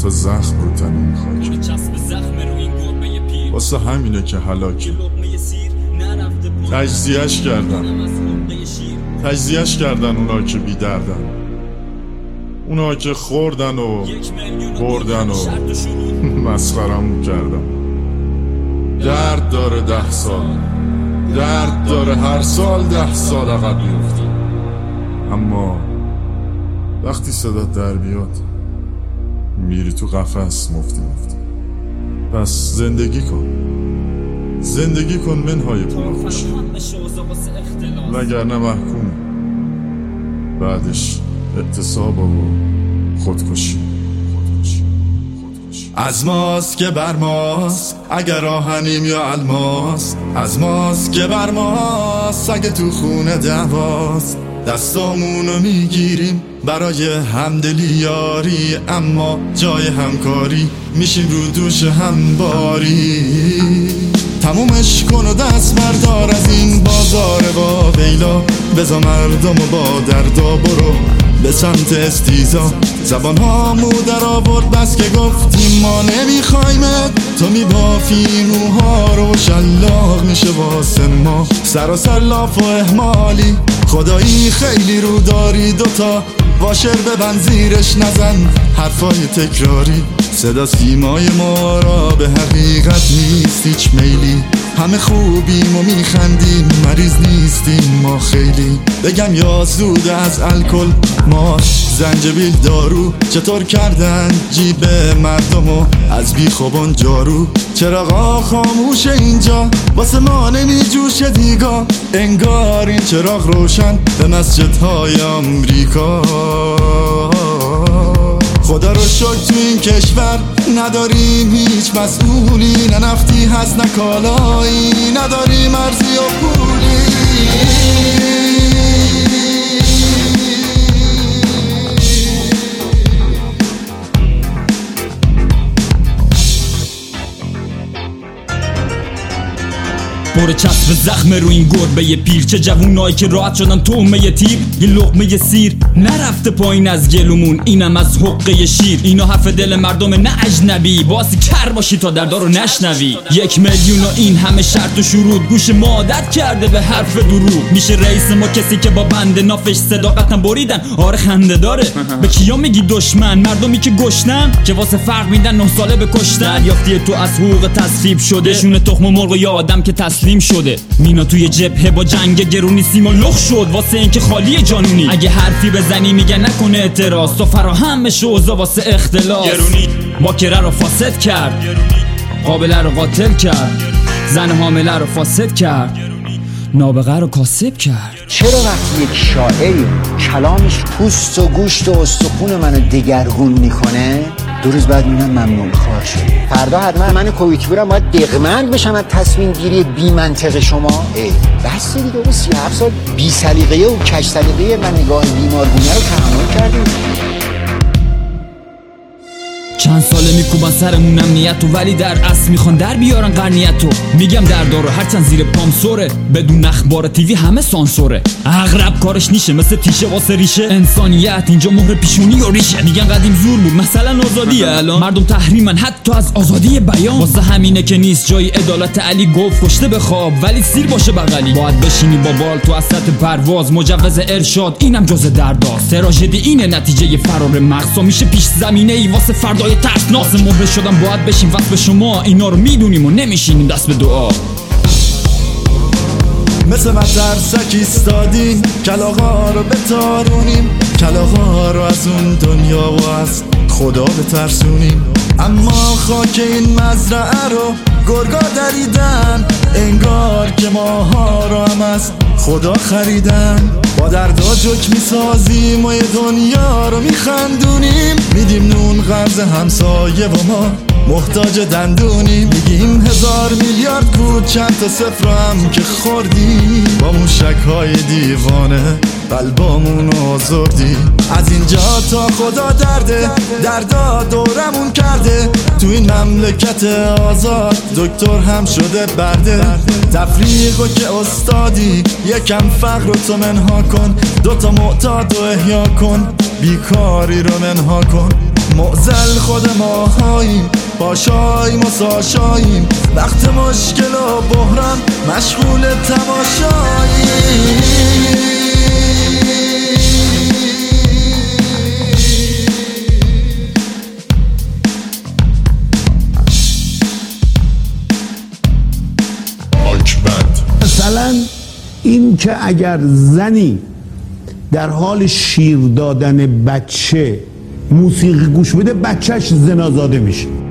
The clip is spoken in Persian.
تا زخم رو تنین خاکی، واسه همینه که هلاکی. تجزیهش کردن اونا که بی دردن، اونا که خوردن و بردن و مسخرمون کردن. درد داره 10 سال، درد داره هر سال 10 سال عقب میفته، اما وقتی صدات در بیاد میری تو قفس مفتی. پس زندگی کن منهای پول خوشی، وگرنه محکوم بعدش اعتصاب و خودکشی. از ماست که بر ماست اگر آهنیم یا الماس، از ماست که بر ماست اگه تو خونه دعواست. دستامونو میگیریم برای همدلی یاری، اما جای همکاری میشیم رو دوش همباری. تمومش کن و دست بردار از این بازار با ویلا، بزا مردم و با دردا برو به سمت استیزا. زبان هامو در آورد بس که گفتیم ما نمیخوایمت، تو میبافی موها رو شلاق میشه واسه ما. سراسر لاف و احمالی خدایی خیلی رو داری، دوتا واشر ببند زیرش نزن حرفای تکراری. صدا سیمای ما را به حقیقت نیست هیچ میلی، همه خوبیم و میخندیم مریض نیستیم ما خیلی. بگم یا زود از الکل ما زنجبیل دارو، چطور کردن جیب مردمو از بی خوبان جارو. چراغا خاموشه اینجا واسه ما نمیجوشه دیگا، انگار این چراغ روشن به مسجدهای آمریکا. خدا رو شکر تو این کشور نداریم هیچ مسئولی، نه نفتی هست نه کالایی، نداریم ارزی و پولی. بره چسب زخم رو این گربه پیر، چه جوونایی که راحت شدن تومه تیر. یه لقمه سیر نرفته پایین از گلومون، اینم از حقه شیر. اینا حرف دل مردم نه اجنبی، بازی کر باشی تا دردارو نشنوی. 1 میلیون و این همه شرط و شروط، گوش ما عادت کرده به حرف دروغ. میشه رئیس ما کسی که با بند نافش صداقتم بریدن؟ آره خنده داره. به کیا میگی دشمن؟ مردمی که گشتن که واسه فرق میدن 9 ساله بکشتن. دریافتی تو از حقوق تصفیب شده، شونه تخم مرغ یا آدم که تسلیم شده. مینا توی جبهه با جنگ گرونی سیما لخ شد واسه اینکه خالی جانونی. اگه حرفی بزنی میگه نکنه اعتراض، تو فراهم بشه اوضاع واسه اختلاس. ماکره رو فاسد کرد، قابله رو قاتل کرد، زن حامله رو فاسد کرد، نابغه رو کاسب کرد. چرا وقتی یک شاعری کلامش پوست و گوشت و استخون منو دگرگون میکنه، 2 روز بعد میبینم ممنون خوار شد؟ فردا حتما من کویتی برم باید دقمند بشم از تصمیم گیری بی منطق شما. بس دیگه، اون 37 سال بی سلیقه و کج سلیقه من نگاه بیمارگونه رو تحمل کردیم. چند ساله میکوبن سرمون امنیتو، ولی در اصل میخوان در بیارن قرنیتو. میگم دردارو هرچند زیر پام سوره، بدون اخبار تیوی همه سانسوره. عقرب کارش نیشه مثل تیشه واسه ریشه، انسانیت اینجا مهر پیشونی و ریشه. میگن قدیم زور بود مثلا آزادیه، الان مردم تحریمن حتی از آزادی بیان. واسه همینه که نیست جای عدالت. علی گفت کشته بخواب ولی سیر باشه بغلی. باید بشینی با بال تو وسط پرواز، مجوز ارشاد اینم جز درداست. تراژدی اینه نتیجه فرار مغز، میشه پیش زمینه ای واسه فردای ترسناک. مهره شدم باید بشیم وقت به شما، اینا رو میدونیم و نمیشینیم دست به دعا. مثل مترسک ایستادیم کلاغا رو بتارونیم، کلاغا رو از اون دنیا و از خدا بترسونیم. اما خاک این مزرعه رو گرگا دریدن، انگار که ماها رو هم از خدا خریدن. با دردا جک میسازیم و یه دنیا رو میخندونیم، میدیم نون قرض همسایه و ما محتاج دندونیم. میگیم 1000 میلیارد کو چند تا صفر هم که خوردیم، با موشک های دیوانه قلبامون آزردی. از اینجا تا خدا دردا دورمون کرده، تو این مملکت آزاد دکتر هم شده برده. تفریقو که استادی یکم فقر رو تو منها کن، 2 تا معتاد رو احیا کن، بیکاری رو منها کن. معضل خود ما هاییم، پاشاییم و ساشاییم، وقت مشکل و بحران مشغول تماشاییم. مثلا این که اگر زنی در حال شیر دادن بچه موسیقی گوش بده، بچهش زنازاده میشه.